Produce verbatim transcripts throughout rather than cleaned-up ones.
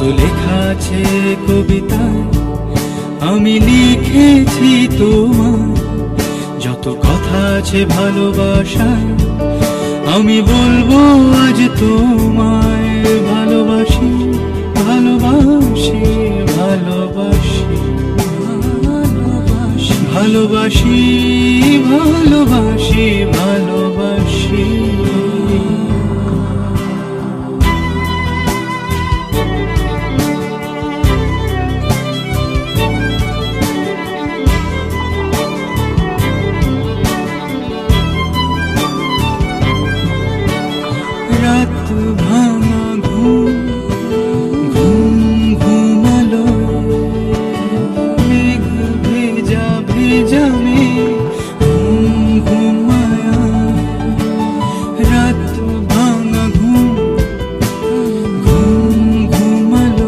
লেখা আছে কবিতায় আমি লিখেছি তোমায়, যত কথা আছে ভালোবাসায় আমি বলবো আজ তোমায়। ভালোবাসি ভালোবাসি ভালোবাসি ভালোবাসি ভালোবাসি ভালোবাসি। রাত ভাঙা ঘুম ঘুম ঘুমালো, মেঘ ভেজা ভেজা মেঘ ঘুম ঘুমায়া। রাত ভাঙা ঘুম ঘুম ঘুমালো,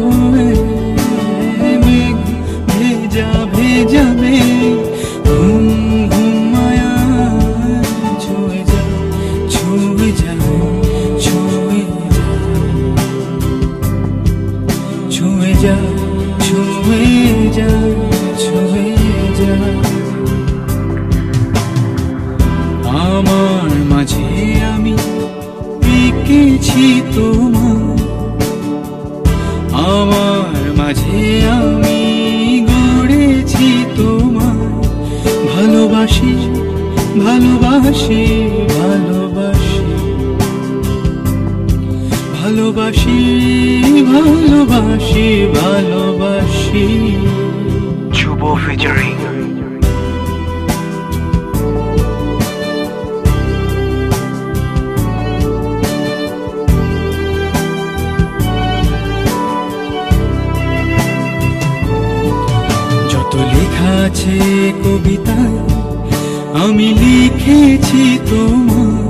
মেঘ ভেজা ভেজা মেঘ ঘুম ঘুমায়া। ছুঁয়ে যা ছুঁয়ে যা ছুঁয়ে যা ছুঁয়ে যা ছুঁয়ে যা। আমার মাঝে আমি এঁকেছি তোমায়, আমার মাঝে আমি গড়েছি তোমায়। ভালোবাসি ভালোবাসি ভালোবাসি ভালোবাসি ভালোবাসি ভালোবাসি। শুভ ফিচারিং যত লেখা আছে কবিতায় আমি লিখেছি তোমায়,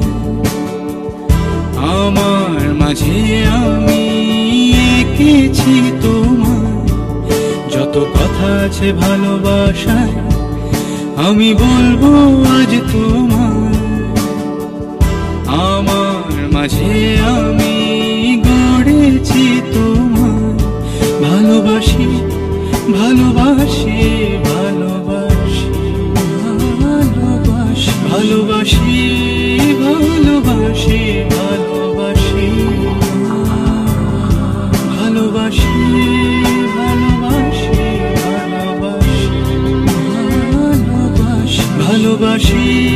আমার মাঝে আমি এঁকেছি তোমায়। যত কথা আছে ভালোবাসায় আমি বলবো আজ তোমায়। আমার মাঝে আমি গড়েছি তোমায়। ভালোবাসি ভালোবাসি ভালোবাসি ভালোবাসি ভালোবাসি ভালোবাসি ভালোবাসি ভালোবাসি ভালোবাসি ভালোবাসি ভালোবাসি।